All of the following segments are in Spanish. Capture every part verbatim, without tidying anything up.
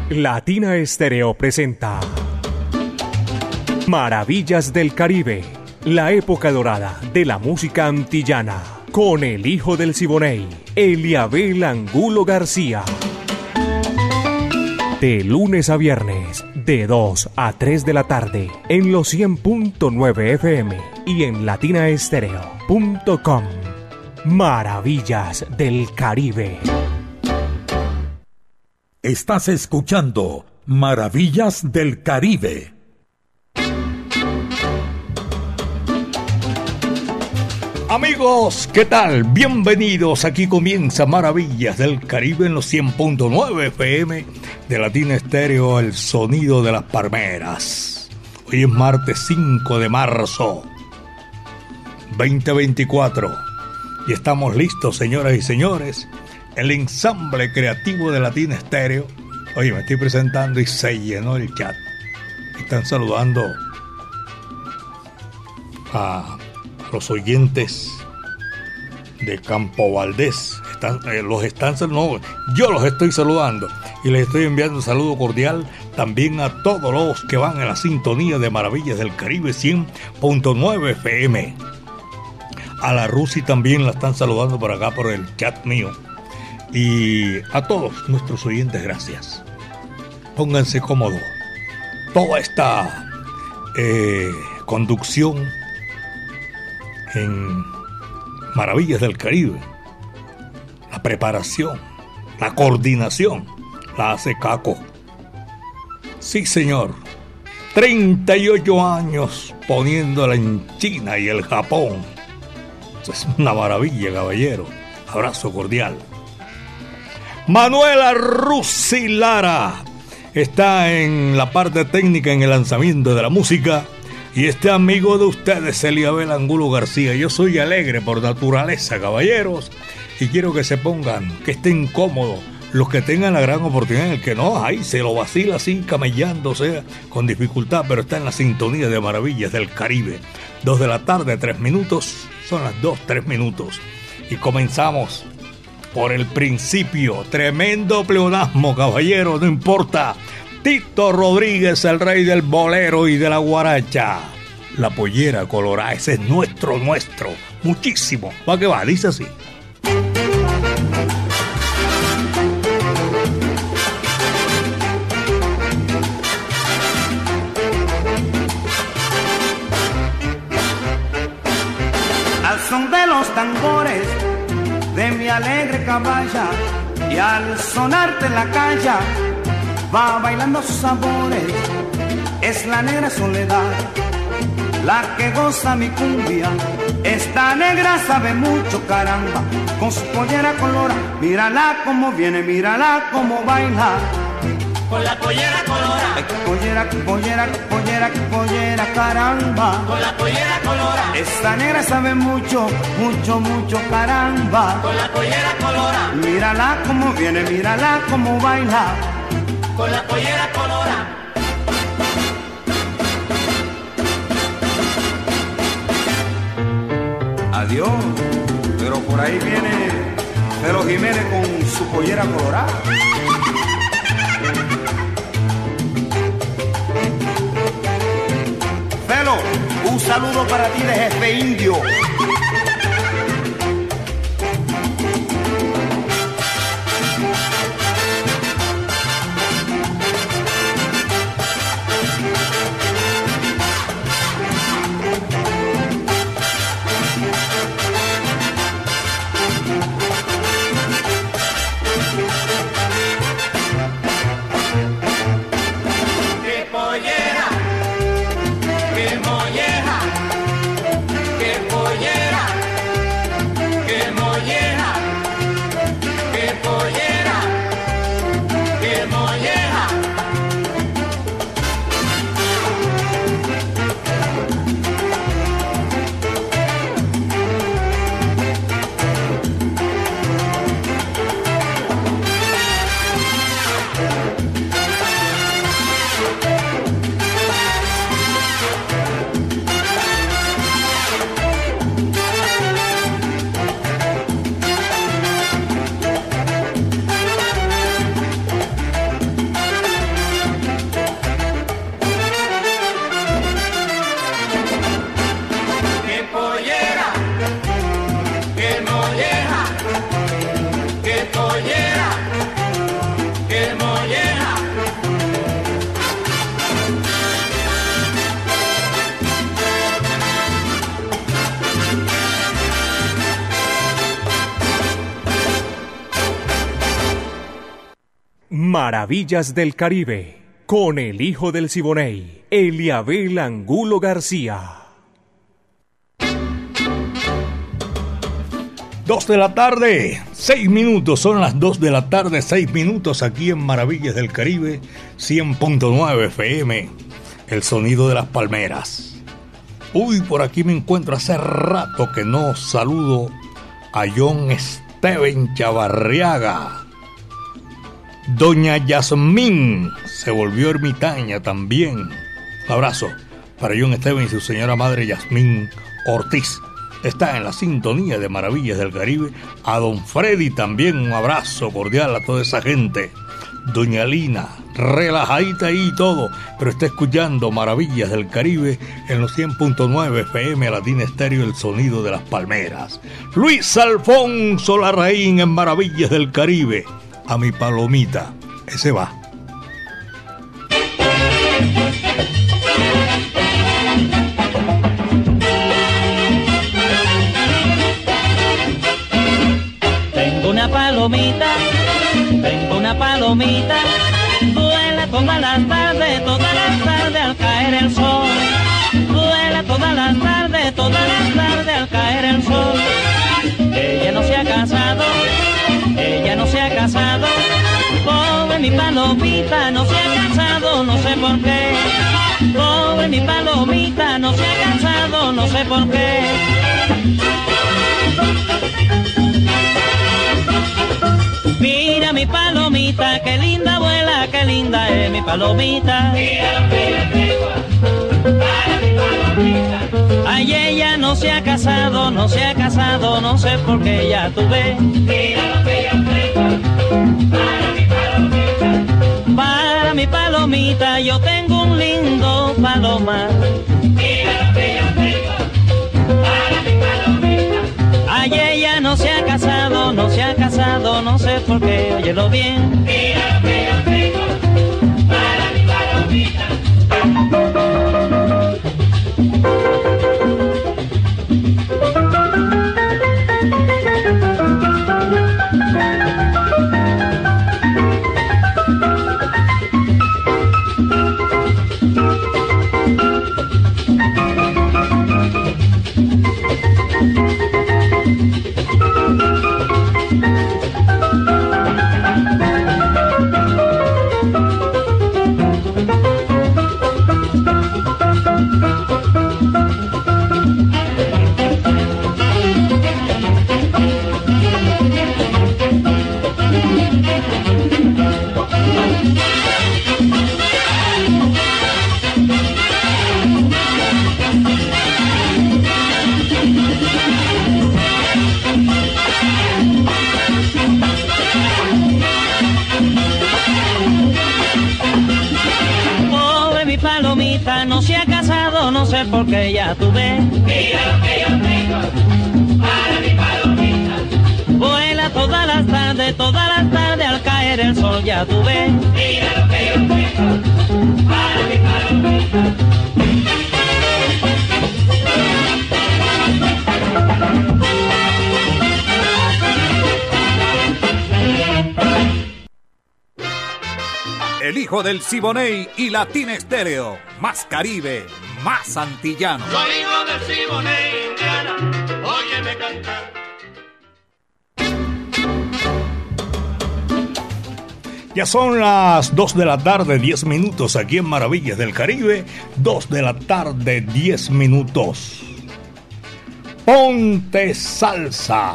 Latina Estéreo presenta Maravillas del Caribe, la época dorada de la música antillana, con el hijo del Siboney, Eliabel Angulo García. De lunes a viernes, de dos a tres de la tarde, en los cien punto nueve F M y en latina estéreo punto com. Maravillas del Caribe. Estás escuchando Maravillas del Caribe. Amigos, ¿qué tal? Bienvenidos. Aquí comienza Maravillas del Caribe en los cien punto nueve F M de Latina Estéreo, el sonido de las palmeras. Hoy es martes cinco de marzo veinte veinticuatro y estamos listos, señoras y señores. El ensamble creativo de Latina Estéreo. Oye, me estoy presentando y se llenó el chat. Están saludando a los oyentes de Campo Valdés. Están, eh, los están no, yo los estoy saludando y les estoy enviando un saludo cordial también a todos los que van en la sintonía de Maravillas del Caribe cien punto nueve F M. A la Rusi también la están saludando por acá por el chat mío. Y a todos nuestros oyentes, gracias. Pónganse cómodos. Toda esta eh, conducción en Maravillas del Caribe, la preparación, la coordinación, la hace Caco. Sí, señor. treinta y ocho años poniéndola en China y el Japón. Eso es una maravilla, caballero. Abrazo cordial. Manuela Rusi Lara está en la parte técnica, en el lanzamiento de la música. Y este amigo de ustedes, Eliabel Angulo García. Yo soy alegre por naturaleza, caballeros. Y quiero que se pongan, que estén cómodos. Los que tengan la gran oportunidad, el que no, ahí se lo vacila así, camellándose con dificultad. Pero está en la sintonía de Maravillas del Caribe. Dos de la tarde, tres minutos. Son las dos, tres minutos. Y comenzamos por el principio. Tremendo pleonasmo, caballero, no importa. Tito Rodríguez, el rey del bolero y de la guaracha. La pollera colorada, ese es nuestro, nuestro. Muchísimo. ¿Va que va? Dice así. Al son de los tambores de mi alegre caballa y al sonarte la calla va bailando sus sabores. Es la negra soledad la que goza mi cumbia. Esta negra sabe mucho, caramba, con su pollera colora. Mírala como viene, mírala como baila. Con la pollera colora. Ay, qué pollera, qué pollera, qué pollera, qué pollera, caramba. Con la pollera colora. Esta negra sabe mucho, mucho, mucho, caramba. Con la pollera colora. Mírala como viene, mírala como baila. Con la pollera colora. Adiós, pero por ahí viene Felo Jiménez con su pollera colorada. Felo, un saludo para ti de Jefe Indio. Qué pollera, qué molleja, qué pollera. Maravillas del Caribe, con el hijo del Siboney, Eliabel Angulo García. Dos de la tarde, seis minutos, son las dos de la tarde, seis minutos aquí en Maravillas del Caribe, cien punto nueve F M, el sonido de las palmeras. Uy, por aquí me encuentro, hace rato que no saludo a John Steven Chavarriaga. Doña Yasmín se volvió ermitaña también. Un abrazo para John Steven y su señora madre Yasmín Ortiz. Está en la sintonía de Maravillas del Caribe. A don Freddy también un abrazo cordial a toda esa gente. Doña Lina, relajadita ahí y todo, pero está escuchando Maravillas del Caribe en los cien punto nueve F M Latina Estéreo, el sonido de las palmeras. Luis Alfonso Larraín en Maravillas del Caribe. A mi palomita, ese va. Tengo una palomita, tengo una palomita, vuela todas las tardes, todas las tardes al caer el sol. Vuela todas las tardes, todas las tardes al caer el sol. Ella no se ha casado, ella no se ha casado, pobre mi palomita, no se ha casado, no sé por qué. Pobre mi palomita, no se ha casado, no sé por qué. Mira mi palomita, qué linda vuela, qué linda es mi palomita. Mira lo que yo tengo para mi palomita. Ay, ella no se ha casado, no se ha casado, no sé por qué, ya tú ves. Mira lo que yo tengo para mi palomita. Para mi palomita yo tengo un lindo palomar. Mira lo que yo tengo para mi palomita. Ay, ella no se ha casado, no se ha casado, no sé por qué, óyelo bien. Mira lo que yo tengo para mi palomita. No se ha casado, no sé por qué, ya tú ves. Mira lo que yo tengo para mi palomita. Vuela todas las tardes, todas las tardes al caer el sol, ya tú ves. Mira lo que yo tengo para mi palomita. El hijo del Siboney y Latina Estéreo. Más Caribe, más antillano. Soy hijo del Siboney, Indiana, óyeme cantar. Ya son las dos de la tarde, diez minutos aquí en Maravillas del Caribe. dos de la tarde, diez minutos. Ponte Salsa.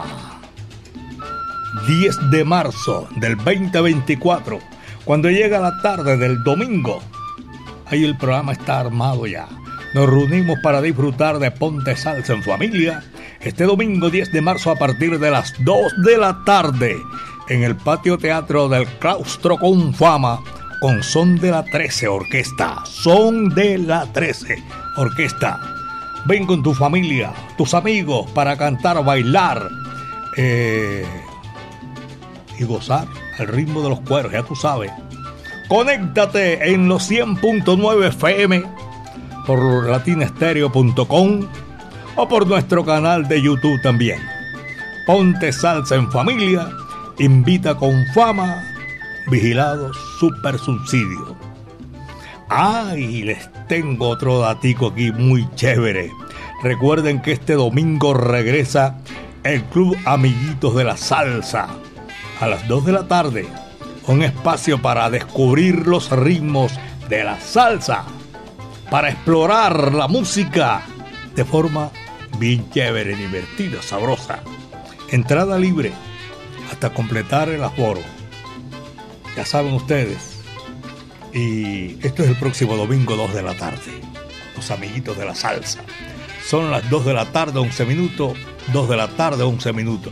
diez de marzo del veinte veinticuatro. Cuando llega la tarde del domingo, ahí el programa está armado ya. Nos reunimos para disfrutar de Ponte Salsa en familia. Este domingo diez de marzo a partir de las dos de la tarde en el patio teatro del Claustro con Fama con Son de la trece Orquesta. Son de la trece Orquesta. Ven con tu familia, tus amigos para cantar, bailar eh, y gozar al ritmo de los cueros, ya tú sabes. Conéctate en los cien punto nueve F M por latina estéreo punto com o por nuestro canal de YouTube también. Ponte Salsa en familia, invita con Fama vigilados, super subsidio. Ay, ah, les tengo otro datico aquí muy chévere. Recuerden que este domingo regresa el Club Amiguitos de la Salsa a las dos de la tarde. Un espacio para descubrir los ritmos de la salsa, para explorar la música de forma bien chévere, divertida, sabrosa. Entrada libre hasta completar el aforo. Ya saben ustedes. Y esto es el próximo domingo, dos de la tarde. Los Amiguitos de la Salsa. Son las dos de la tarde, once minutos. dos de la tarde, once minutos.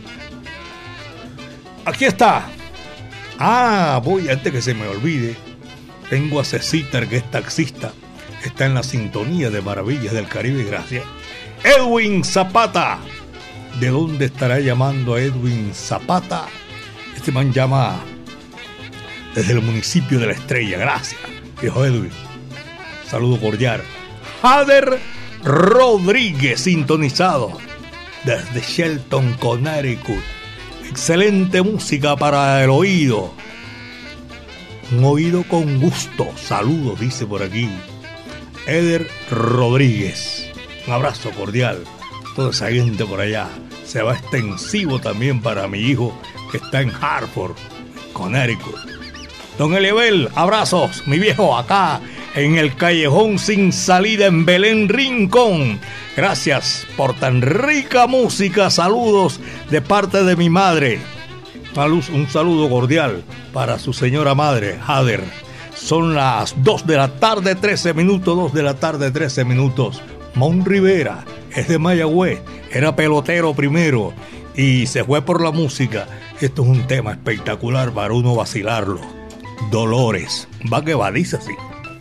Aquí está. Ah, voy, antes que se me olvide. Tengo a Cecita, que es taxista. Está en la sintonía de Maravillas del Caribe, gracias. Edwin Zapata. ¿De dónde estará llamando a Edwin Zapata? Este man llama desde el municipio de La Estrella. Gracias, viejo Edwin. Saludo cordial. Jader Rodríguez, sintonizado desde Shelton, Connecticut. Excelente música para el oído. Un oído con gusto. Saludos, dice por aquí Eder Rodríguez. Un abrazo cordial. Toda esa gente por allá. Se va extensivo también para mi hijo que está en Hartford, Connecticut. Don Eliabel, abrazos, mi viejo, acá en el callejón sin salida en Belén Rincón. Gracias por tan rica música. Saludos de parte de mi madre. Un saludo cordial para su señora madre, Jader. Son las dos de la tarde, trece minutos, dos de la tarde, trece minutos. Mon Rivera es de Mayagüez, era pelotero primero y se fue por la música. Esto es un tema espectacular para uno vacilarlo. Dolores, va que va, dice así.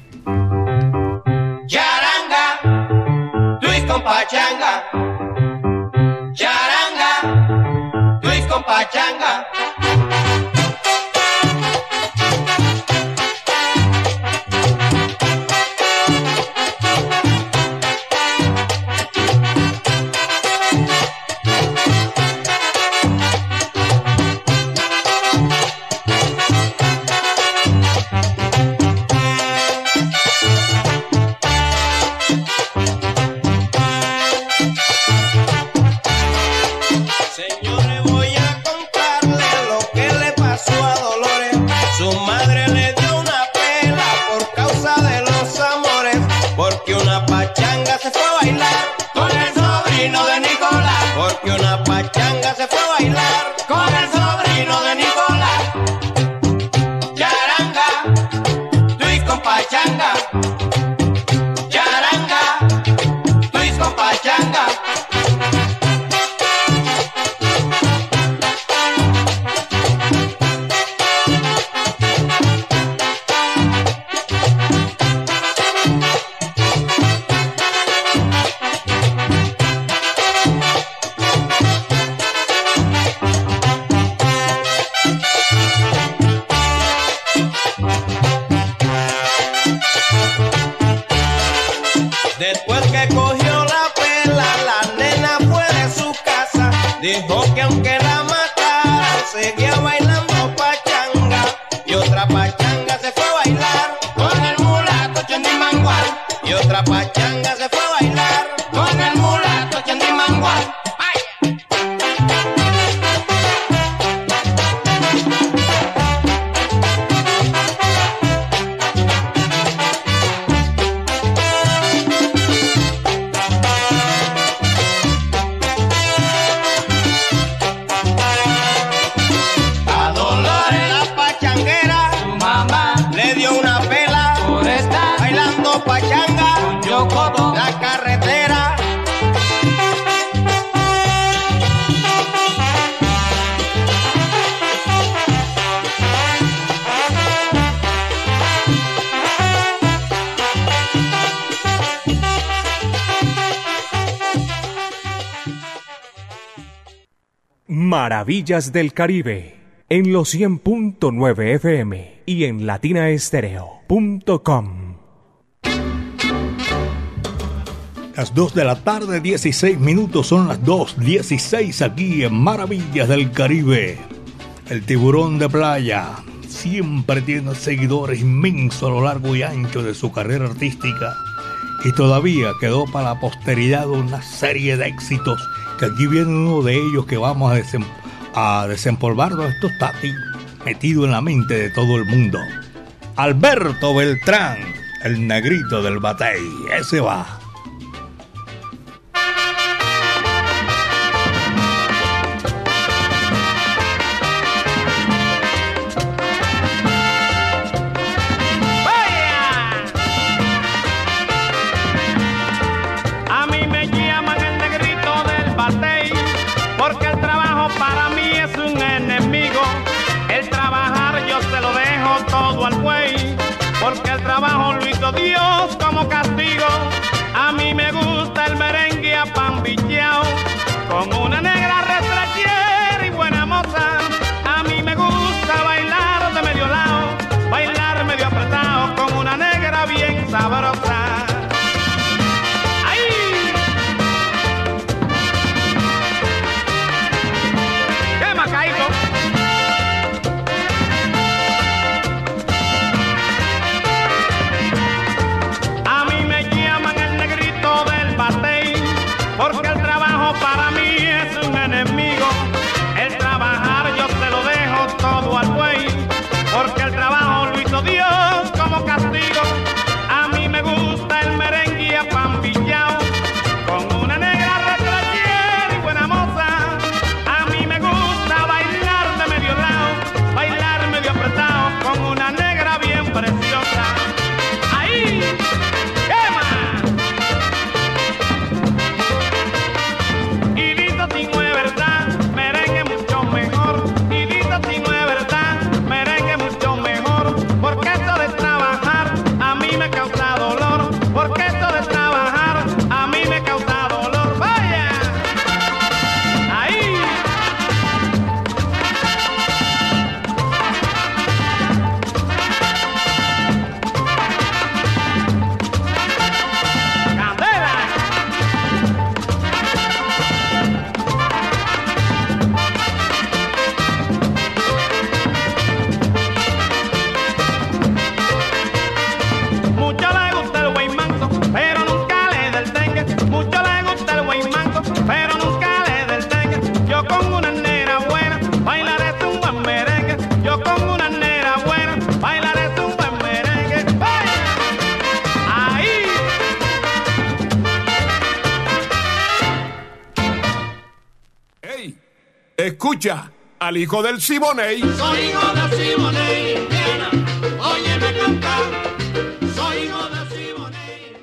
Charanga, twist con pachanga. Charanga, twist con pachanga. Maravillas del Caribe, en los cien punto nueve F M y en latina estéreo punto com. Las dos de la tarde, dieciséis minutos, son las dos dieciséis aquí en Maravillas del Caribe. El tiburón de playa siempre tiene seguidores inmensos a lo largo y ancho de su carrera artística y todavía quedó para la posteridad una serie de éxitos que aquí viene uno de ellos que vamos a, desem a desempolvarnos. Esto está aquí metido en la mente de todo el mundo. Alberto Beltrán, el negrito del batey, ese va. Porque el trabajo lo hizo Dios como castigo. A mí me gusta el merengue apambicheao, con una negra retrachera y buena moza. A mí me gusta bailar de medio lado, bailar medio apretado, con una negra bien sabrosa. ¡Ay! ¡Qué macaíto! Porque el trabajo para mí es un enemigo. El trabajar yo se lo dejo todo al buey. Porque el trabajo lo hizo Dios como castigo. A mí me gusta el merengue apambicheao, con una negra retrachera y buena moza. A mí me gusta bailar de medio lado, bailar medio apretado, con una negra bien preciosa. ¡Ahí! Escucha al hijo del Siboney. Soy hijo del Siboney, Indiana. Óyeme cantar. Soy hijo del Siboney,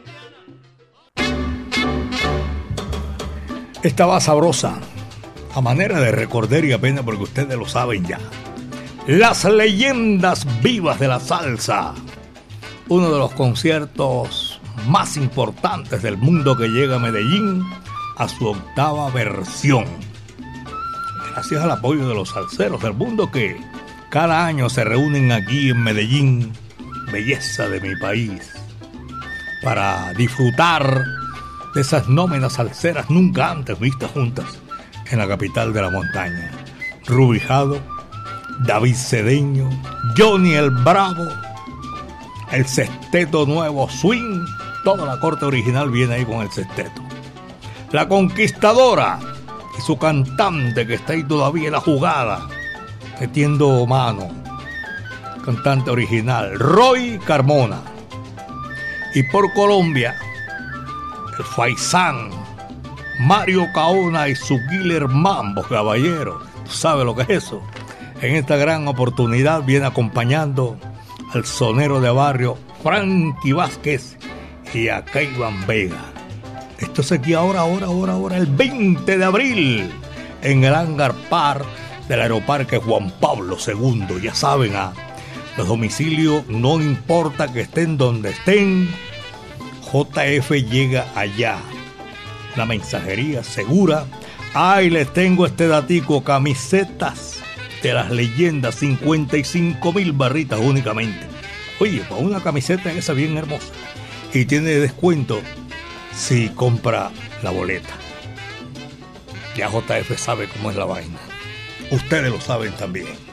Indiana. Estaba sabrosa, a manera de recordar y apenas porque ustedes lo saben ya. Las leyendas vivas de la salsa. Uno de los conciertos más importantes del mundo que llega a Medellín a su octava versión. Gracias al apoyo de los salseros del mundo que cada año se reúnen aquí en Medellín, belleza de mi país, para disfrutar de esas nómenas salseras nunca antes vistas juntas en la capital de la montaña. Rubijado, David Cedeño, Johnny el Bravo, el sexteto nuevo Swing, toda la corte original viene ahí con el sexteto. La Conquistadora y su cantante que está ahí todavía en la jugada, metiendo mano, cantante original, Roy Carmona. Y por Colombia, el Faisán, Mario Caona y su Killer Mambo, caballero. ¿Tú sabes lo que es eso? En esta gran oportunidad viene acompañando al sonero de barrio Frankie Vázquez y a Keivan Vega. Esto es aquí ahora, ahora, ahora, ahora, el veinte de abril, en el Hangar Park del Aeroparque Juan Pablo segundo. Ya saben, ah, los domicilios no importa que estén donde estén, J F llega allá. La mensajería segura. Ay, les tengo este datico, camisetas de las leyendas, cincuenta y cinco mil barritas únicamente. Oye, para una camiseta esa bien hermosa. Y tiene descuento si compra la boleta. Ya J F sabe cómo es la vaina. Ustedes lo saben también.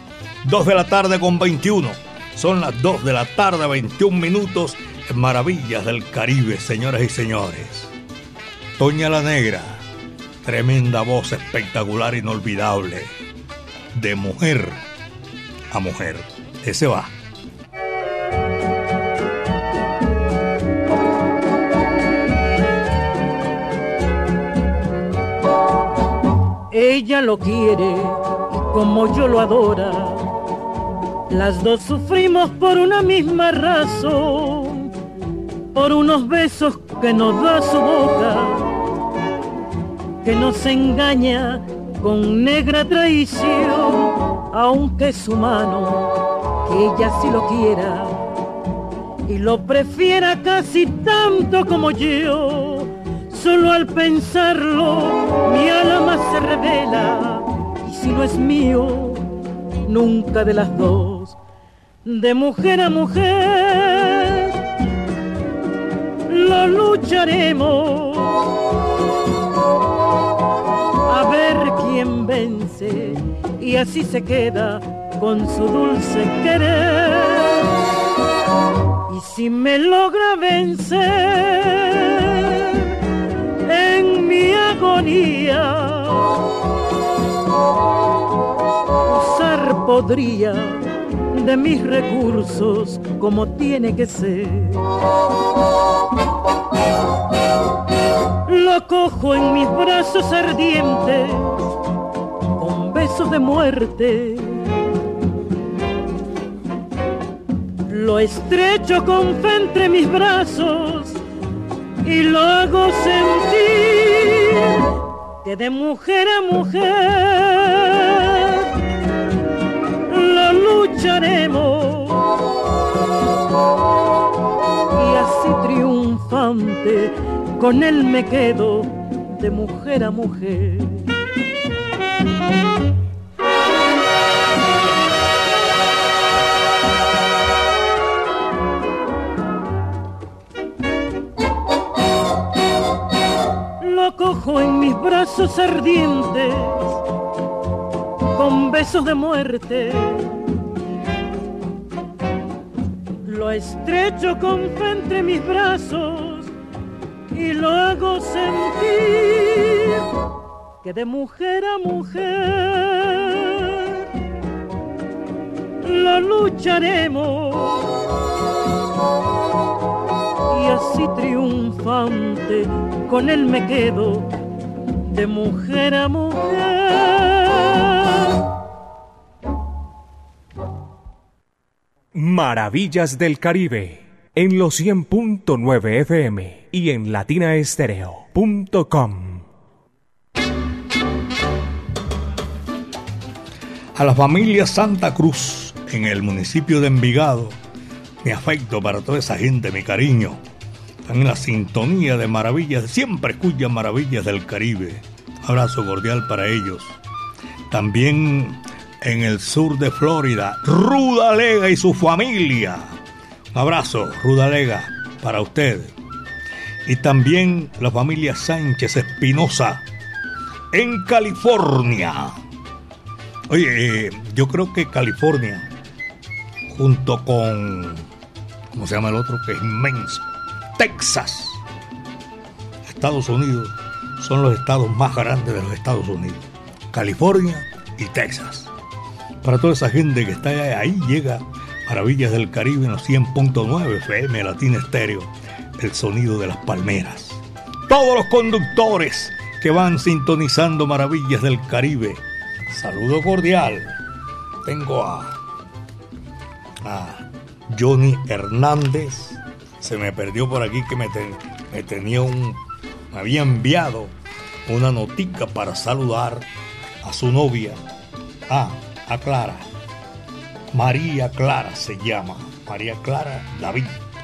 dos de la tarde con veintiuno. Son las dos de la tarde, veintiún minutos, en Maravillas del Caribe, señoras y señores. Toña la Negra, tremenda voz espectacular, inolvidable, de mujer a mujer. Ese va. Ella lo quiere y como yo lo adora, las dos sufrimos por una misma razón, por unos besos que nos da su boca, que nos engaña con negra traición, aunque su mano, que ella sí lo quiera y lo prefiera casi tanto como yo. Solo al pensarlo mi alma se revela, y si no es mío, nunca de las dos. De mujer a mujer lo lucharemos, a ver quién vence, y así se queda con su dulce querer. Y si me logra vencer en mi agonía, usar podría de mis recursos como tiene que ser. Lo cojo en mis brazos ardientes con besos de muerte, lo estrecho con fe entre mis brazos y lo hago sentir que de mujer a mujer lo lucharemos, y así triunfante con él me quedo de mujer a mujer. Cojo en mis brazos ardientes con besos de muerte, lo estrecho con fe entre mis brazos y lo hago sentir que de mujer a mujer lo lucharemos, y así triunfante con él me quedo de mujer a mujer. Maravillas del Caribe, en los cien punto nueve F M y en latina estéreo punto com. A la familia Santa Cruz, en el municipio de Envigado, mi afecto para toda esa gente, mi cariño. Están en la sintonía de Maravillas, siempre escuchan Maravillas del Caribe. Abrazo cordial para ellos. También en el sur de Florida, Rudalega y su familia. Un abrazo, Rudalega, para usted. Y también la familia Sánchez Espinosa, en California. Oye, eh, yo creo que California, junto con, ¿cómo se llama el otro? Que es inmenso, Texas, Estados Unidos, son los estados más grandes de los Estados Unidos. California y Texas. Para toda esa gente que está ahí, llega Maravillas del Caribe en los cien punto nueve F M Latina Estéreo, el sonido de las palmeras. Todos los conductores que van sintonizando Maravillas del Caribe, saludo cordial. Tengo a, a Johnny Hernández. Se me perdió por aquí que me, ten, me tenía un... me había enviado una notica para saludar a su novia, a, a Clara. María Clara se llama, María Clara David.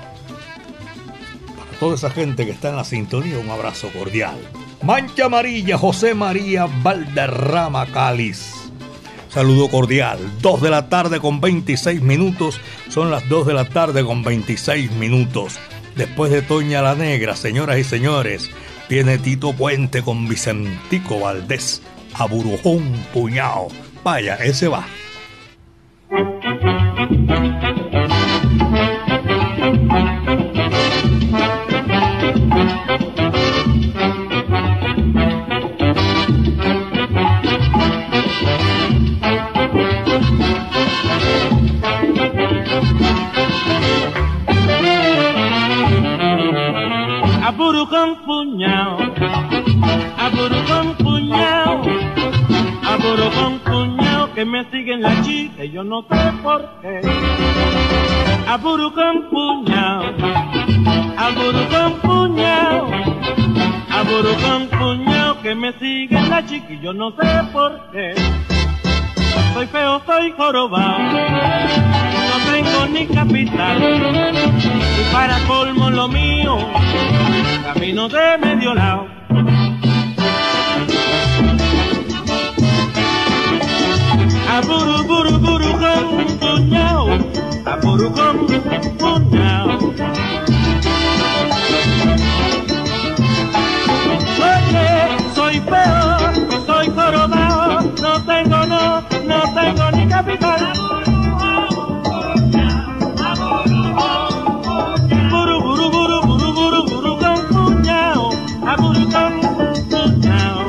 Para toda esa gente que está en la sintonía, un abrazo cordial. Mancha Amarilla, José María Valderrama Cáliz. Saludo cordial. dos de la tarde con veintiséis minutos. Son las dos de la tarde con veintiséis minutos. Después de Toña la Negra, señoras y señores, viene Tito Puente con Vicentico Valdés. A Burujón Puñao. Vaya, ese va. Aburucón puñao, aburucón puñao, aburucón puñao, que me siguen la chica y yo no sé por qué. Aburucón puñao, aburucón puñao, aburucón puñao, que me siguen la chica y yo no sé por qué. Soy feo, soy jorobado, no tengo ni capital, y para colmo lo mío, camino de medio lado. Aburu, buru, buru, con puñao, aburu, con puñao. Oye, soy feo, soy jorobado, no tengo, no, no tengo ni capital. Buru, buru, buru, buru, buru, buru, con puñao, aburu, con puñao.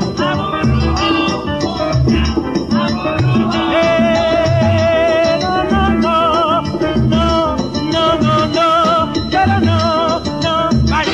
Eh, no, no, no, no, no, no, no, pero no, no, vaya.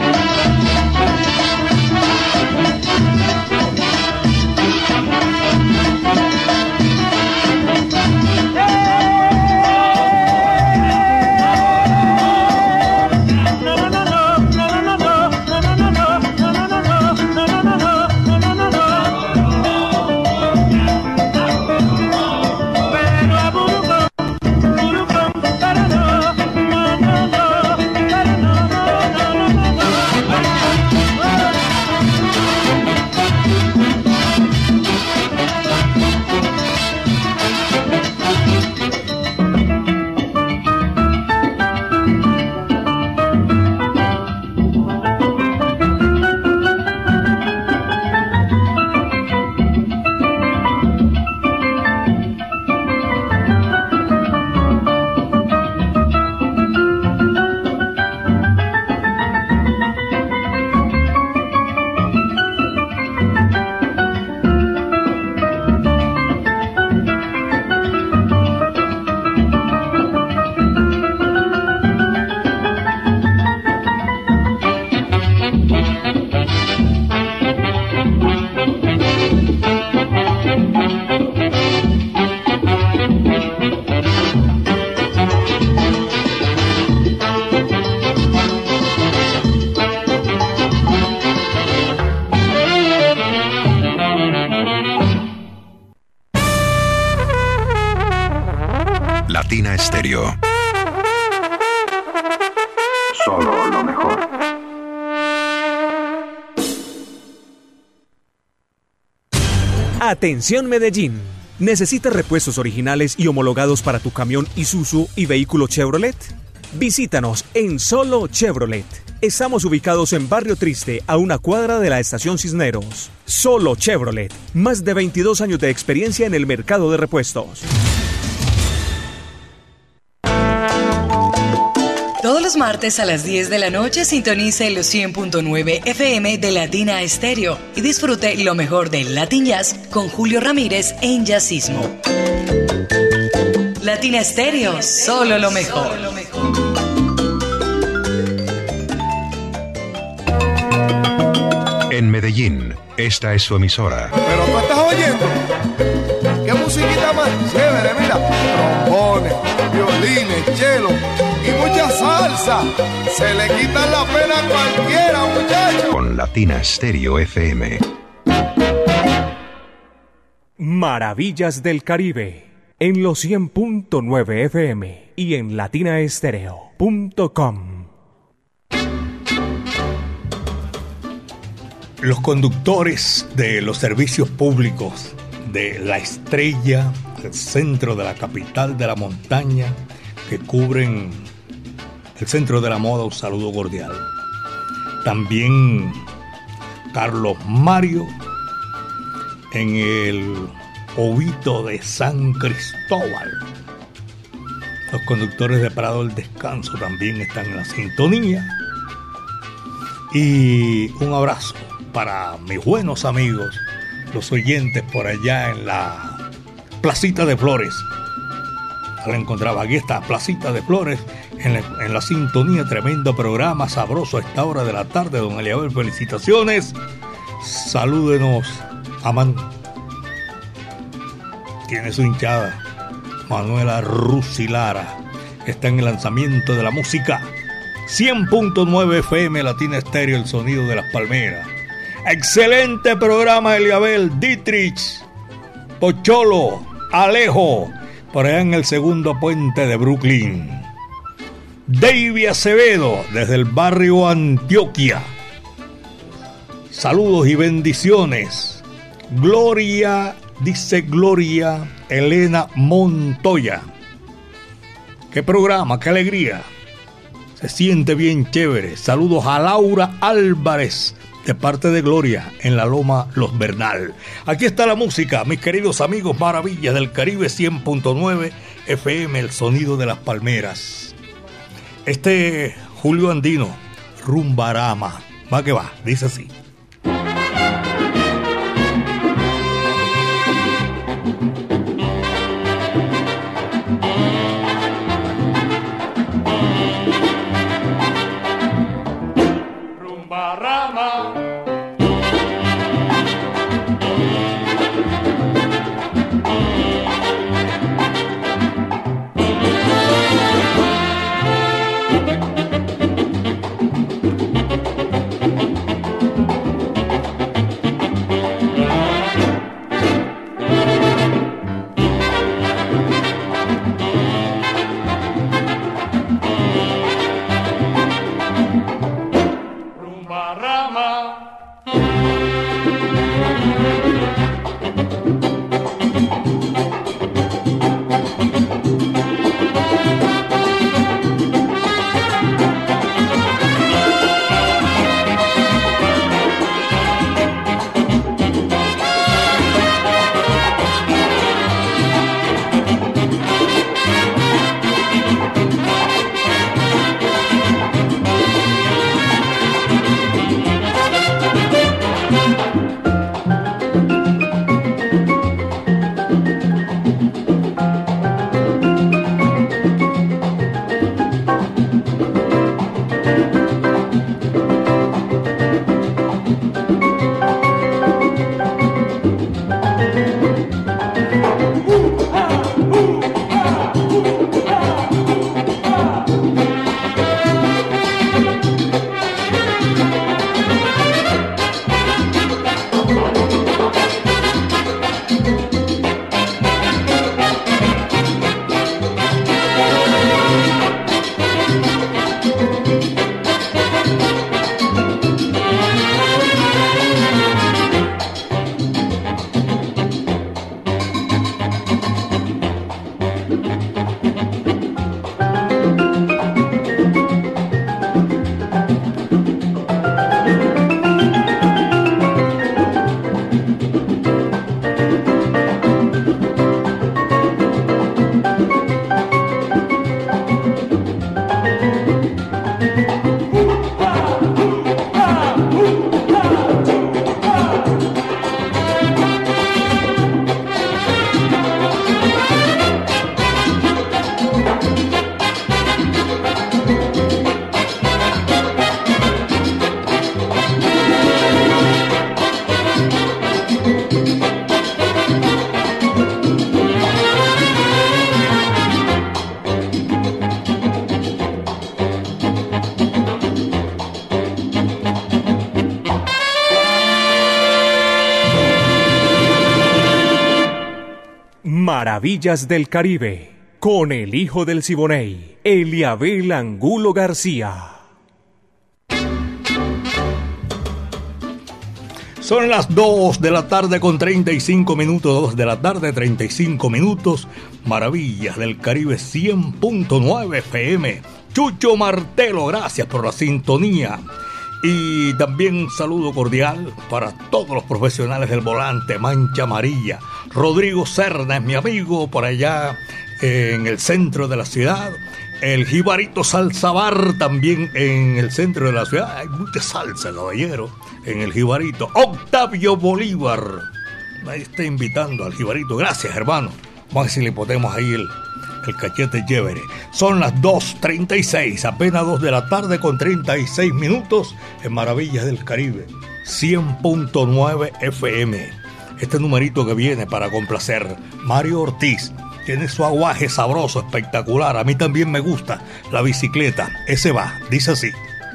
Latina Estéreo. Solo lo mejor. Atención Medellín. ¿Necesitas repuestos originales y homologados para tu camión Isuzu y vehículo Chevrolet? Visítanos en Solo Chevrolet. Estamos ubicados en Barrio Triste, a una cuadra de la Estación Cisneros. Solo Chevrolet. Más de veintidós años de experiencia en el mercado de repuestos. Todos los martes a las diez de la noche sintonice los cien punto nueve F M de Latina Estéreo y disfrute lo mejor del Latin Jazz con Julio Ramírez en Jazzismo. Latina Estéreo, solo lo mejor. En Medellín, esta es su emisora. Pero tú estás oyendo. ¿Qué musiquita más chévere? Mira, trombones, violines, cello y mucha salsa. Se le quita la pena a cualquiera, muchacho. Con Latina Estéreo F M. Maravillas del Caribe. En los cien punto nueve F M y en latina estéreo punto com. Los conductores de los servicios públicos de La Estrella, el centro de la capital de la montaña, que cubren el centro de la moda, un saludo cordial. También Carlos Mario en el Ovito de San Cristóbal, Los conductores de Prado del Descanso también están en la sintonía. Y un abrazo para mis buenos amigos, los oyentes por allá en la Placita de Flores. La encontraba, aquí está, Placita de Flores, en la, en la sintonía, tremendo programa, sabroso a esta hora de la tarde. Don Eliabel, felicitaciones. Salúdenos a Man. Tiene su hinchada. Manuela Rusilara, que está en el lanzamiento de la música. cien punto nueve F M, Latina Estéreo, el sonido de las palmeras. Excelente programa, Eliabel, Dietrich, Pocholo, Alejo, por allá en el segundo puente de Brooklyn. Davy Acevedo, desde el barrio Antioquia. Saludos y bendiciones. Gloria, dice Gloria Elena Montoya. Qué programa, qué alegría. Se siente bien chévere. Saludos a Laura Álvarez, de parte de Gloria, en la Loma Los Bernal. Aquí está la música, mis queridos amigos, Maravillas del Caribe, cien punto nueve F M, el sonido de las palmeras. Este Julio Andino, Rumbarama, va que va, dice así. Maravillas del Caribe, con el hijo del Siboney, Eliabel Angulo García. Son las dos de la tarde con treinta y cinco minutos, dos de la tarde, treinta y cinco minutos. Maravillas del Caribe, cien punto nueve F M. Chucho Martelo, gracias por la sintonía. Y también un saludo cordial para todos los profesionales del volante, Mancha Amarilla. Rodrigo Cerna es mi amigo por allá en el centro de la ciudad. El Jibarito Salsa Bar también en el centro de la ciudad. Hay mucha salsa, caballero, en el Jibarito. Octavio Bolívar. Ahí está invitando al Jibarito. Gracias, hermano. Vamos a ver si le ponemos ahí el, el cachete chévere. Son las dos treinta y seis, apenas dos de la tarde con treinta y seis minutos en Maravillas del Caribe. cien punto nueve F M. Este numerito que viene para complacer. Mario Ortiz. Tiene su aguaje sabroso, espectacular. A mí también me gusta la bicicleta. Ese va, dice así.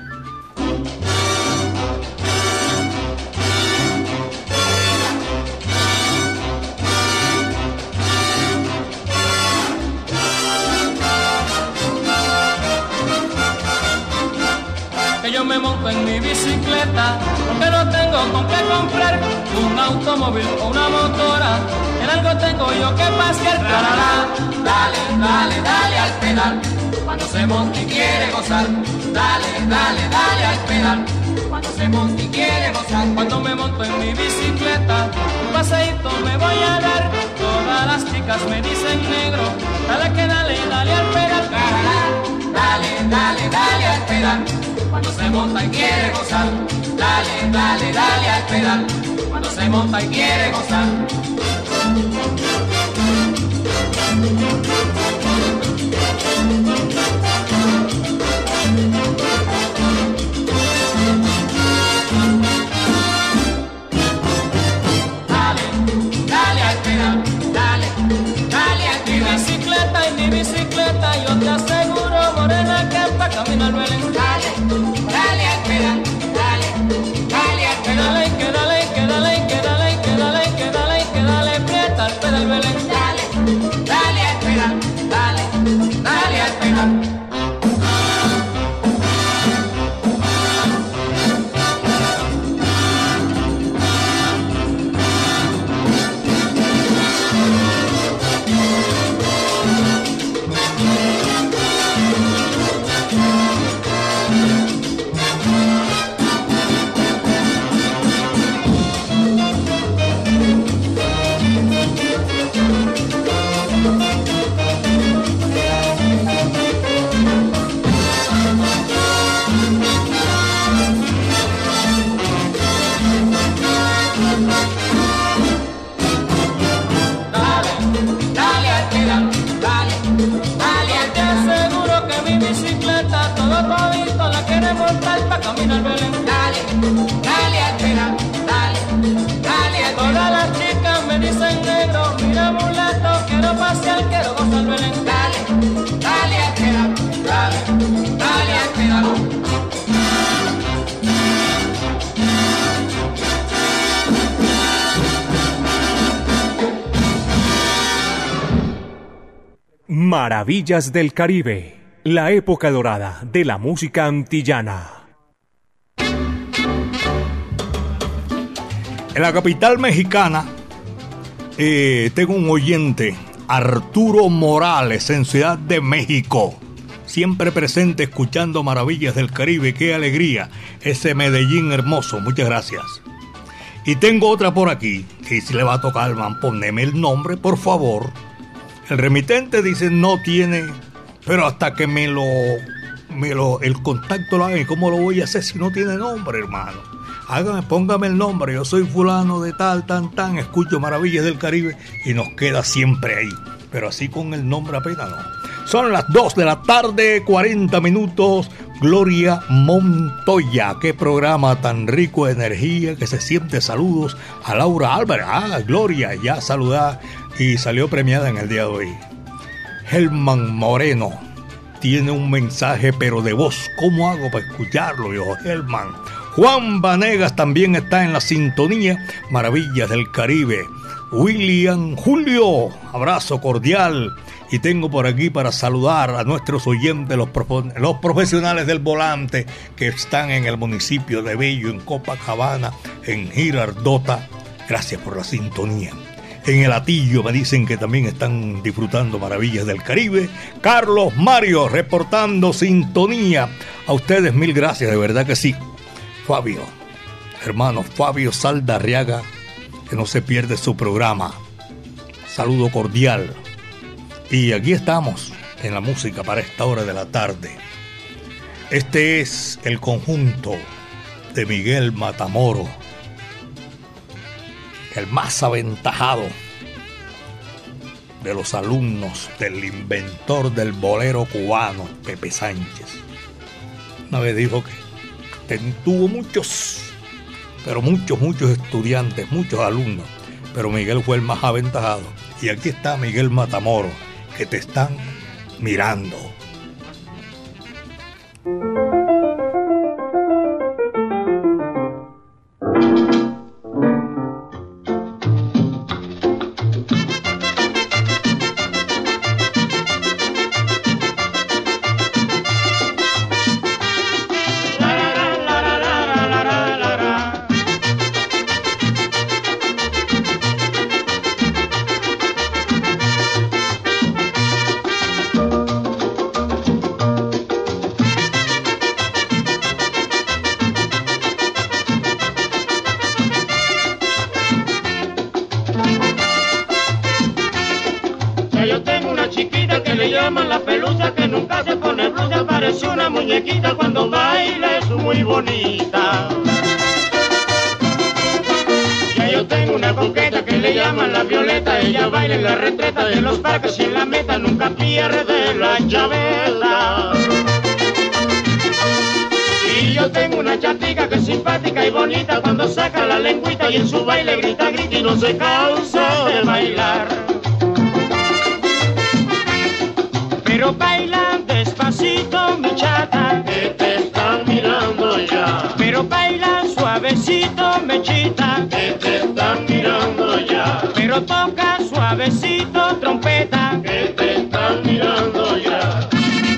Que yo me monto en mi bicicleta porque no tengo con qué comprar un automóvil o una motora. En algo tengo yo que pasear. Trarará, dale, dale, dale al pedal. Cuando se monte y quiere gozar. Dale, dale, dale al pedal. Cuando se monte y quiere gozar. Cuando me monto en mi bicicleta, un paseíto me voy a dar. Todas las chicas me dicen negro. Dale que dale, dale al pedal. Trarará, dale, dale, dale al pedal. Cuando se monta y quiere gozar. Dale, dale, dale al pedal. Cuando se monta y quiere gozar. Dale, dale al pedal, dale, dale al pedal. Mi bicicleta y mi bicicleta, yo te aseguro, morena, que pa' caminar duele. Dale, dale al pedal, dale, dale al pedal. Dale, que dale, que dale, que dale, que dale, que dale, que dale, prieta al pedal, duele. Dale, dale al pedal, dale, dale al pedal. Camina al Belén, dale, dale al pedal, dale, dale al pedal. Todas las chicas me dicen negro, mira mulato, quiero pasear, quiero gozar al Belén. Dale, dale al pedal, dale, dale al pedal. Maravillas del Caribe, la época dorada de la música antillana. En la capital mexicana eh, tengo un oyente, Arturo Morales, en Ciudad de México. Siempre presente escuchando Maravillas del Caribe. ¡Qué alegría! Ese Medellín hermoso. Muchas gracias. Y tengo otra por aquí, que si le va a tocar, man, poneme el nombre, por favor. El remitente dice no tiene, pero hasta que me lo, me lo el contacto lo haga. ¿Y cómo lo voy a hacer si no tiene nombre, hermano? Hágame, póngame el nombre, yo soy fulano de tal, tan, tan, escucho Maravillas del Caribe y nos queda siempre ahí. Pero así con el nombre apenas no. Son las dos de la tarde, cuarenta minutos. Gloria Montoya, qué programa tan rico de energía que se siente. Saludos a Laura Álvarez. Ah, Gloria, ya saludada y salió premiada en el día de hoy. Helman Moreno tiene un mensaje pero de voz. ¿Cómo hago para escucharlo, yo, Helman? Juan Vanegas también está en la sintonía. Maravillas del Caribe. William Julio, abrazo cordial. Y tengo por aquí para saludar a nuestros oyentes, los, los profesionales del volante que están en el municipio de Bello, en Copacabana, en Girardota. Gracias por la sintonía. En el Atillo me dicen que también están disfrutando Maravillas del Caribe. Carlos Mario reportando sintonía. A ustedes mil gracias, de verdad que sí. Fabio, hermano Fabio Saldarriaga, que no se pierde su programa. Saludo cordial. Y aquí estamos en la música para esta hora de la tarde. Este es el conjunto de Miguel Matamoro, el más aventajado de los alumnos del inventor del bolero cubano, Pepe Sánchez. Una vez dijo que tuvo muchos, pero muchos, muchos estudiantes, muchos alumnos, pero Miguel fue el más aventajado. Y aquí está Miguel Matamoro, que te están mirando. Cuando baila es muy bonita. Ya yo tengo una coqueta que le llaman la Violeta. Ella baila en la retreta de los parques y en la meta nunca pierde la chaveta. Y yo tengo una chatica que es simpática y bonita. Cuando saca la lengüita y en su baile grita, grita y no se cansa de bailar. Pero baila despacito, mi chata, que te están mirando ya. Pero baila suavecito, mechita, que te están mirando ya. Pero toca suavecito, trompeta, que te están mirando ya.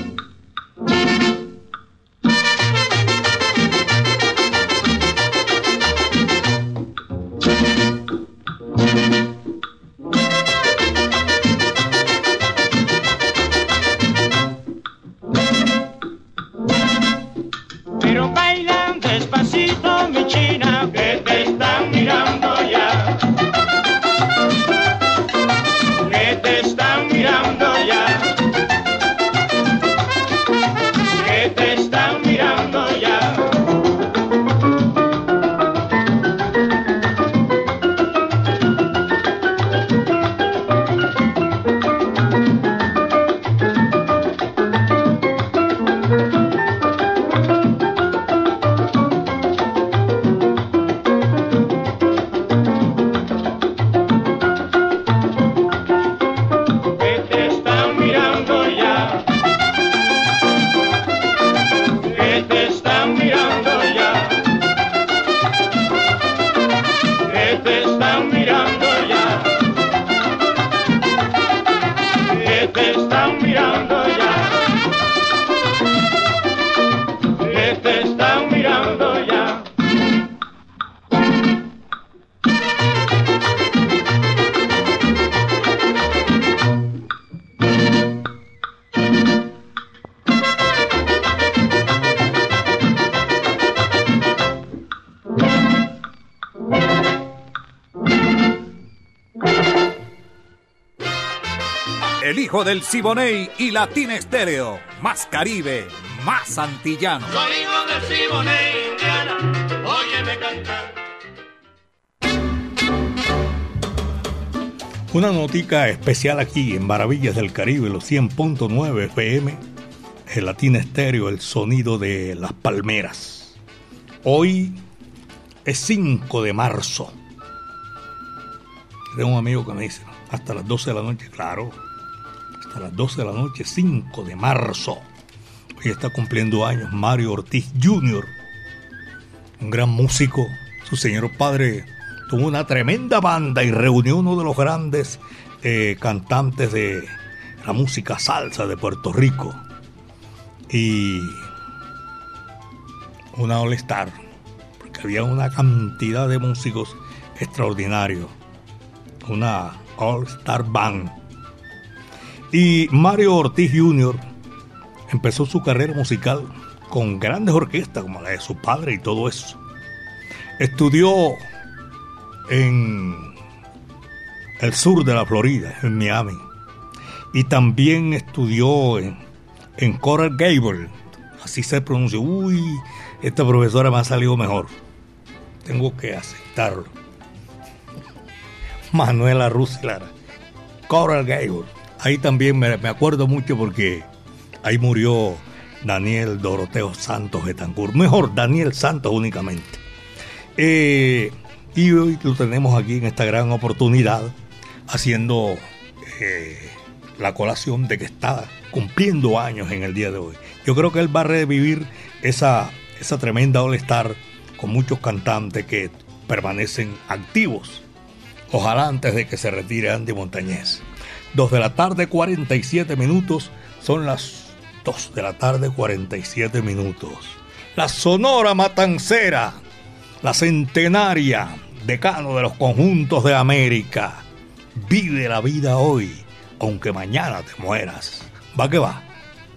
El hijo del Siboney y Latina Estéreo. Más Caribe, más antillano. Soy hijo del Siboney, Indiana, óyeme cantar. Una notica especial aquí en Maravillas del Caribe, los cien punto nueve F M, el Latina Estéreo, el sonido de las palmeras. Hoy es cinco de marzo. Tengo un amigo que me dice, hasta las doce de la noche, claro, hasta las doce de la noche, cinco de marzo. Hoy está cumpliendo años Mario Ortiz junior, un gran músico. Su señor padre tuvo una tremenda banda y reunió uno de los grandes eh, cantantes de la música salsa de Puerto Rico. Y una All Star, porque había una cantidad de músicos extraordinarios. Una All Star Band. Y Mario Ortiz junior empezó su carrera musical con grandes orquestas como la de su padre y todo eso. Estudió en el sur de la Florida, en Miami, y también estudió en, en Coral Gables, así se pronuncia. Uy, esta profesora me ha salido mejor, tengo que aceptarlo. Manuela Rusi Lara, Coral Gables. Ahí también me, me acuerdo mucho porque ahí murió Daniel Doroteo Santos Betancourt, mejor Daniel Santos únicamente. Eh, y hoy lo tenemos aquí en esta gran oportunidad haciendo eh, la colación de que está cumpliendo años en el día de hoy. Yo creo que él va a revivir esa, esa tremenda all-star con muchos cantantes que permanecen activos. Ojalá antes de que se retire Andy Montañez. Dos de la tarde, cuarenta y siete minutos. Son las dos de la tarde, cuarenta y siete minutos. La Sonora Matancera, la centenaria, decano de los conjuntos de América. Vive la vida hoy, aunque mañana te mueras. Va que va.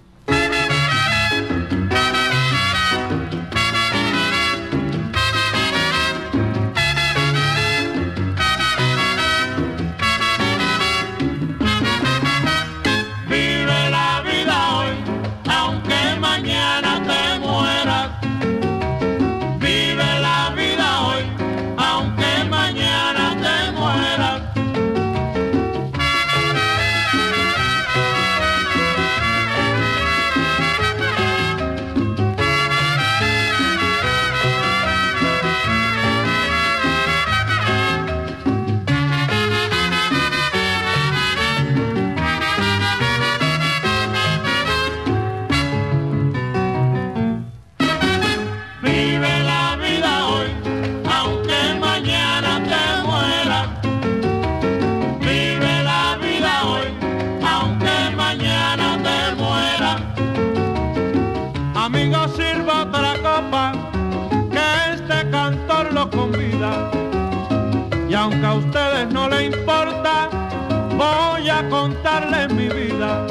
Y aunque a ustedes no les importa, voy a contarles mi vida.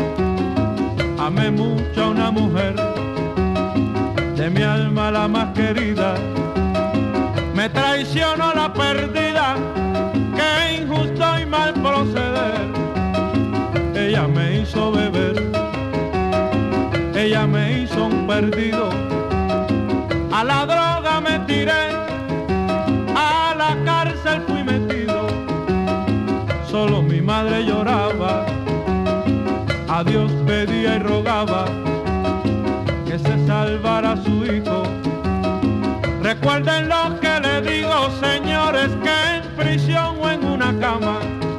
Amé mucho a una mujer, de mi alma la más querida. Me traicionó la perdida, qué injusto y mal proceder. Ella me hizo beber, ella me hizo un perdido. A la droga me tiré, a la cárcel fui metido. Solo mi madre lloraba, a Dios pedía y rogaba que se salvara su hijo. Recuerden lo que le digo, señores, que en prisión o en una cama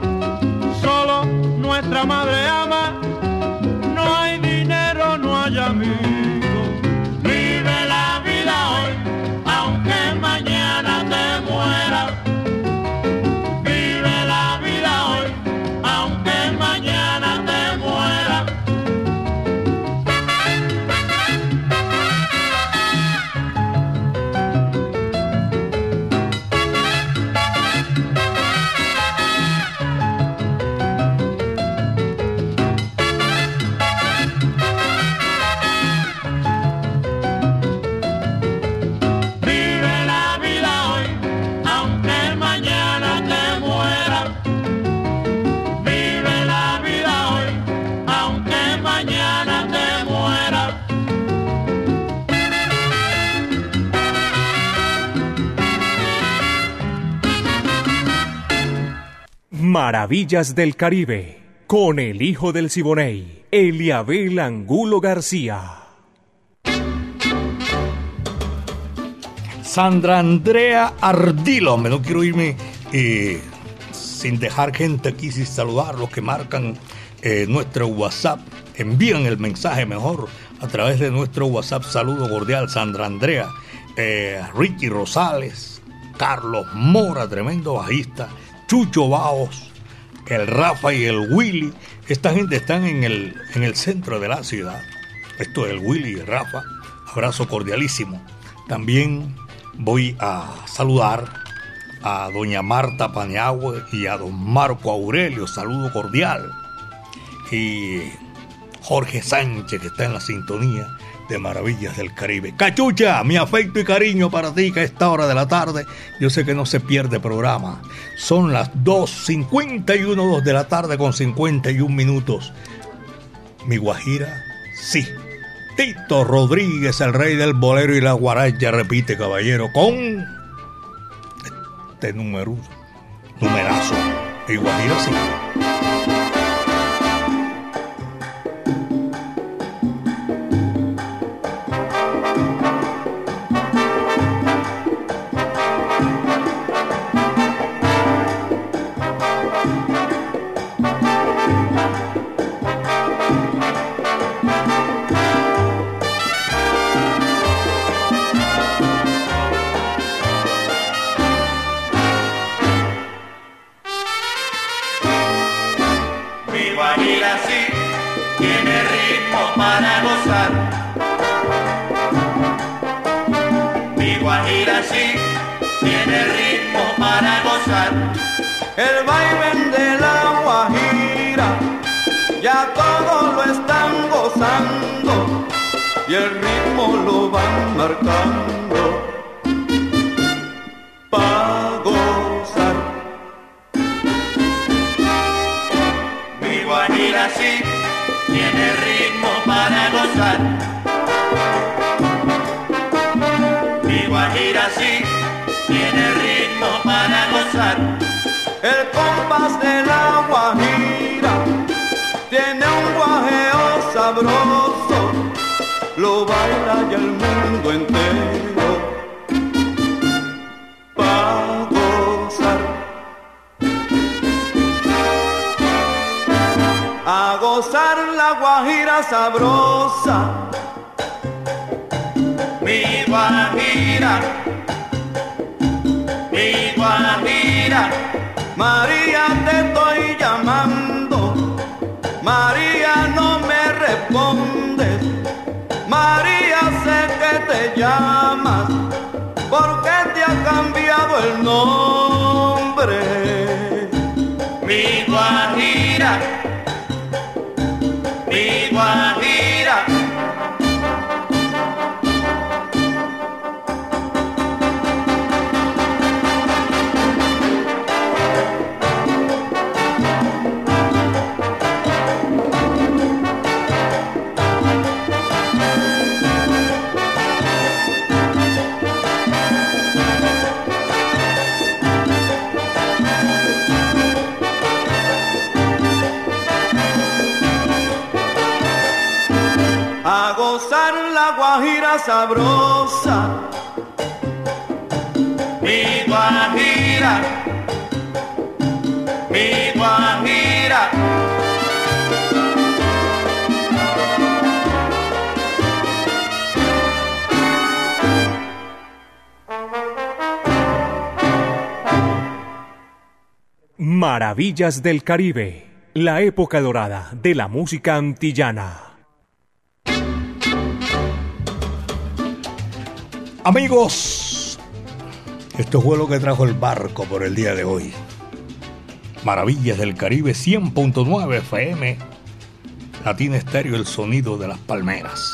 solo nuestra madre ama. No hay dinero, no hay amigos. Vive la vida hoy, aunque mañana te mueras. Vive la vida hoy, aunque mañana te mueras. Maravillas del Caribe, con el hijo del Siboney, Eliabel Angulo García. Sandra Andrea Ardilo, me no quiero irme eh, sin dejar gente aquí, sin saludar los que marcan eh, nuestro WhatsApp, envían el mensaje mejor a través de nuestro WhatsApp. Saludo cordial, Sandra Andrea, eh, Ricky Rosales, Carlos Mora, tremendo bajista, Chucho Baos, el Rafa y el Willy. Esta gente están en el, en el centro de la ciudad. Esto es el Willy y el Rafa. Abrazo cordialísimo. También voy a saludar a doña Marta Paniagua y a don Marco Aurelio. Saludo cordial. Y Jorge Sánchez, que está en la sintonía de Maravillas del Caribe. Cachucha, mi afecto y cariño para ti, que a esta hora de la tarde yo sé que no se pierde programa. Son las dos cincuenta y uno, dos de la tarde con cincuenta y un minutos. Mi Guajira, sí. Tito Rodríguez, el rey del bolero y la guaracha, repite, caballero, con este número, numerazo. Mi Guajira, sí. El vaivén de la Guajira, ya todos lo están gozando y el ritmo lo van marcando pa' gozar. Mi Guajira sí tiene ritmo para gozar. Mi Guajira sí tiene ritmo para gozar. El compás de la Guajira tiene un guajeo sabroso, lo baila ya el mundo entero pa' gozar. A gozar la Guajira sabrosa, mi Guajira, mi Guajira. María, te estoy llamando, María, no me respondes, María, sé que te llamas, ¿por qué te ha cambiado el nombre? Mi Guajira, mi Guajira. A gozar la Guajira sabrosa, mi Guajira, mi Guajira. Maravillas del Caribe, la época dorada de la música antillana. Amigos, esto fue lo que trajo el barco por el día de hoy. Maravillas del Caribe, cien punto nueve F M, Latina Estéreo, el sonido de las palmeras.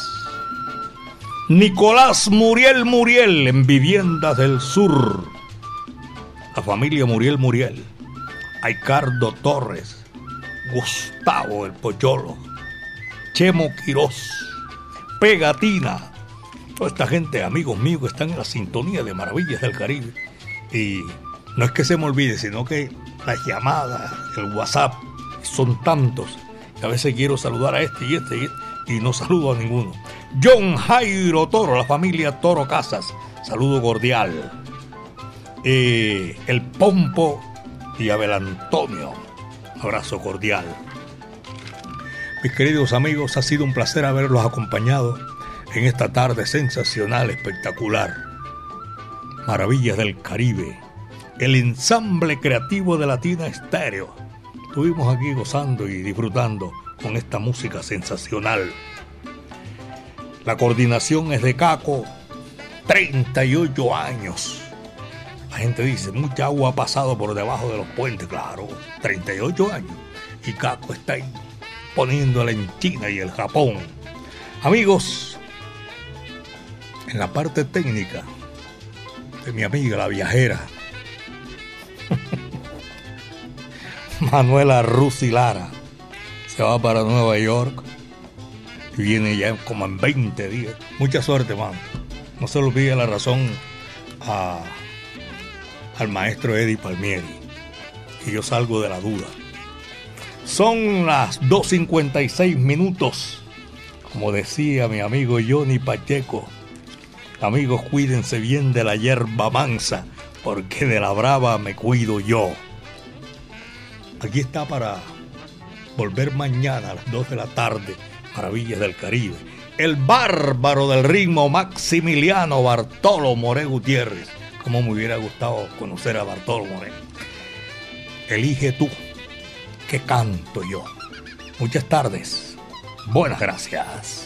Nicolás Muriel Muriel en Viviendas del Sur. La familia Muriel Muriel. Aicardo Torres, Gustavo el Pocholo, Chemo Quirós, Pegatina. Toda esta gente, amigos míos, que están en la sintonía de Maravillas del Caribe. Y no es que se me olvide, sino que las llamadas, el WhatsApp, son tantos que a veces quiero saludar a este y este y este y no saludo a ninguno. John Jairo Toro, la familia Toro Casas, saludo cordial. Eh, el Pompo y Abel Antonio, abrazo cordial. Mis queridos amigos, ha sido un placer haberlos acompañado en esta tarde sensacional, espectacular. Maravillas del Caribe, el ensamble creativo de Latina Estéreo. Estuvimos aquí gozando y disfrutando con esta música sensacional. La coordinación es de Caco, treinta y ocho años. La gente dice, mucha agua ha pasado por debajo de los puentes. Claro, treinta y ocho años. Y Caco está ahí poniéndola en China y el Japón. Amigos, en la parte técnica de mi amiga la viajera Manuela Rusi Lara. Se va para Nueva York y viene ya como en veinte días. Mucha suerte, mano. No se le olvide la razón a, al maestro Eddie Palmieri. Y yo salgo de la duda. Son las dos cincuenta y seis minutos. Como decía mi amigo Johnny Pacheco, amigos, cuídense bien de la hierba mansa, porque de la brava me cuido yo. Aquí está para volver mañana a las dos de la tarde, Maravillas del Caribe. El bárbaro del ritmo Maximiliano Bartolo Moré Gutiérrez. Como me hubiera gustado conocer a Bartolo Moré. Elige tú, que canto yo. Muchas tardes. Buenas gracias.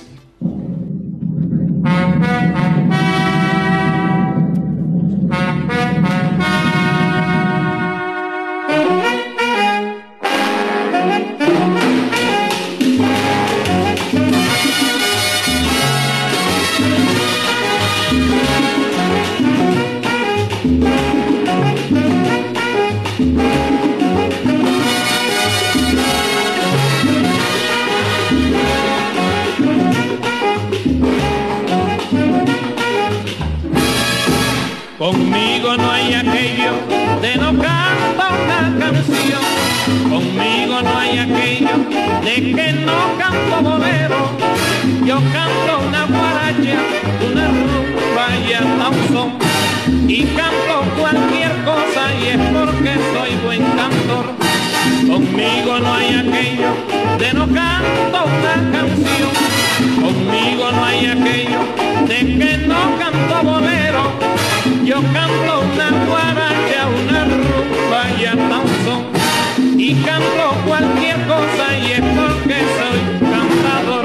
Conmigo no hay aquello de no canto una canción. Conmigo no hay aquello de que no canto bolero. Yo canto una guaracha, una rumba y hasta un son. Y canto cualquier cosa y es porque soy buen cantor. Conmigo no hay aquello de no canto una canción. Conmigo no hay aquello de que no canto bolero. Yo canto una guaracha, una rumba y hasta un son. Y canto cualquier cosa y es porque soy cantador.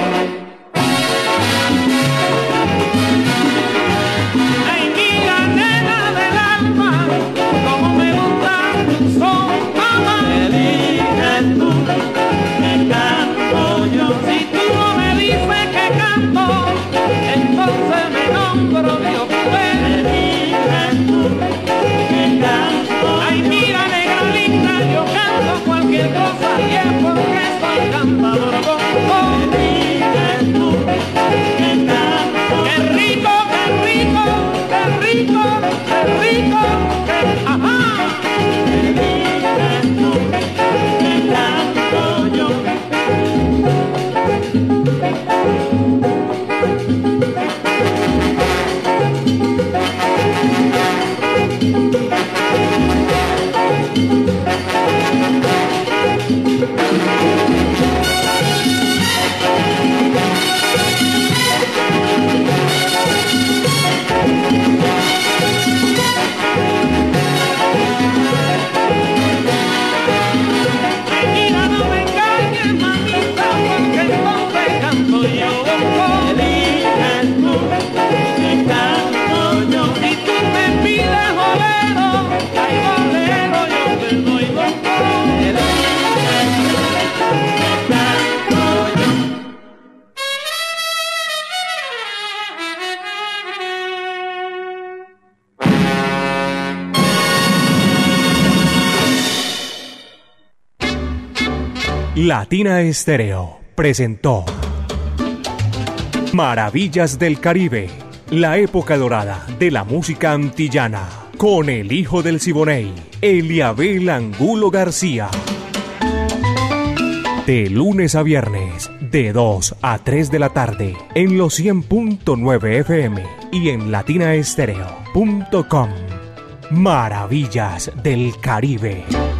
Ay, mira, nena del alma, como me gusta tu son, mamá. Elige tú, que canto yo. Si tú no me dices que canto, entonces me nombro Dios. Ay, mira, negra linda, yo canto cualquier cosa y es porque soy cantador. Oh, dime tú, que canto. Qué rico, qué rico, qué rico, qué rico, qué ajá. Dime tú, que canto yo. Latina Estéreo presentó Maravillas del Caribe, la época dorada de la música antillana, con el hijo del Siboney, Eliabel Angulo García. De lunes a viernes, de dos a tres de la tarde, en los cien punto nueve F M y en latinaestereo punto com. Maravillas del Caribe.